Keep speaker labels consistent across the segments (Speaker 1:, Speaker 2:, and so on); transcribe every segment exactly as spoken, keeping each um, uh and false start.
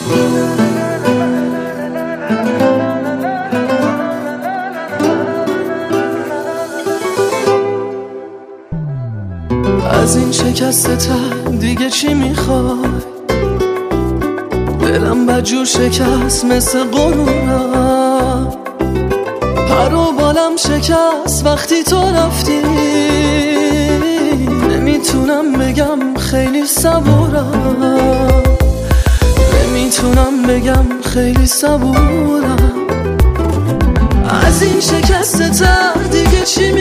Speaker 1: از این شکست دیگه چی میخوای؟ دلم بدجور شکست مثل قرونم، پر و بالم شکست وقتی تو رفتی. نمیتونم بگم خیلی صبورم، نمیتونم بگم خیلی صبورم. از این شکست دیگه چی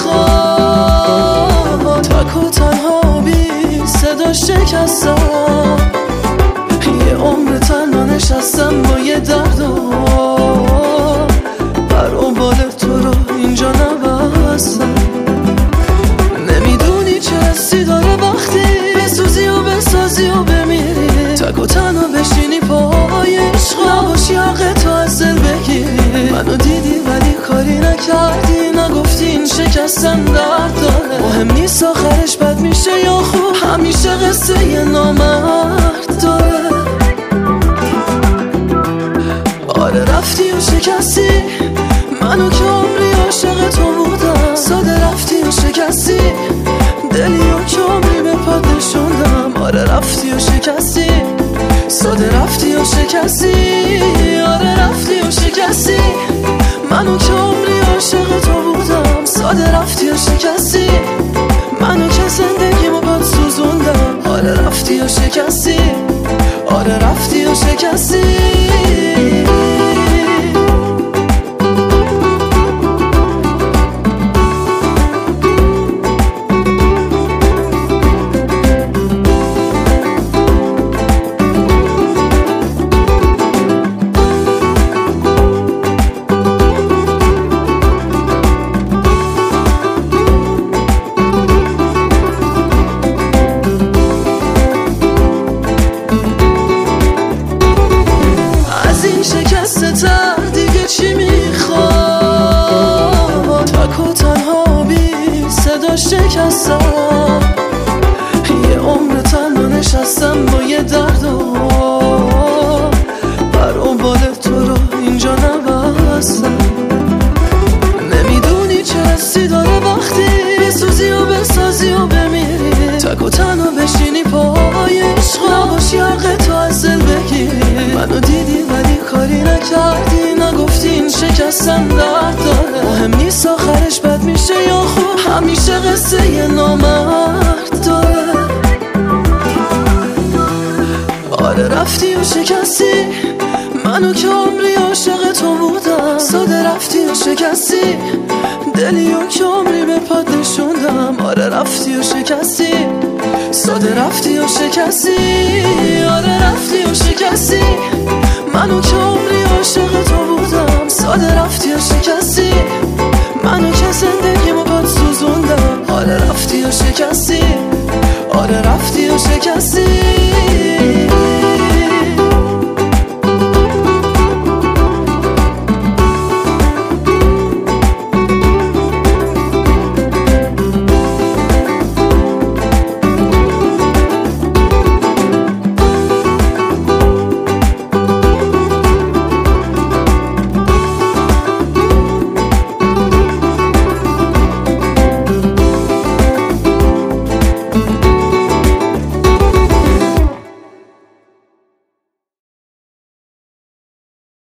Speaker 1: میخوای؟ تک و تنها بی صدا شکستم، یه عمر تنها نشستم با یه درد و پر و بال تو رو اینجا نبستم. نمیدونی چه حسی داره وقتی بسوزی و بسازی و بمیری، تک و تنها بشینی پای عشق، نباشی حق تو از دل بگیری. منو دیدی ولی کاری نکردی، نگفتی این شکستم درد داره. مهم نیست آخرش بد میشه یا خوب، همیشه قصه یه نامرد داره. آره رفتی و شکستی منو که عمری عاشق تو بودم. ساده رفتی و شکستی دلی و که عمری به پات نشوندم. آره رفتی و شکستی، ساده رفتی و شکستی. آره رفتی و شکستی منو که عمری عاشق تو بودم. ساده رفتی و شکستی منو که زندگیمو باد سوزوندم. آره رفتی و شکستی، آره رفتی و شکستی. دیگه چی میخوای؟ تک و تنها بی صدا شکستم، یه عمر تنها نشستم با یه درد و پر و بال تو رو اینجا نبستم. نمیدونی چه حسی داره وقتی بسوزی و بسازی و بمیری، تک و تنها بشینی پای عشق، نباشی حق تو از دل بگیری. منو دیدی ولی کاری نکردی، نگفتی این شکستم درد داره. مهم نیست آخرش بد میشه یا خوب، همیشه قصه یه نامرد داره. آره رفتی و شکستی منو که عمری عاشق تو بودم. ساده رفتی و شکستی دلی و که عمری به پات نشوندم. آره رفتی و شکستی، ساده رفتی و شکستی. آره رفتی و شکستی منو که عمری عاشق تو بودم. ساده رفتی و شکستی منو که زندگیمو باد سوزوندم. آره رفتی و شکستی، آره رفتی و شکستی.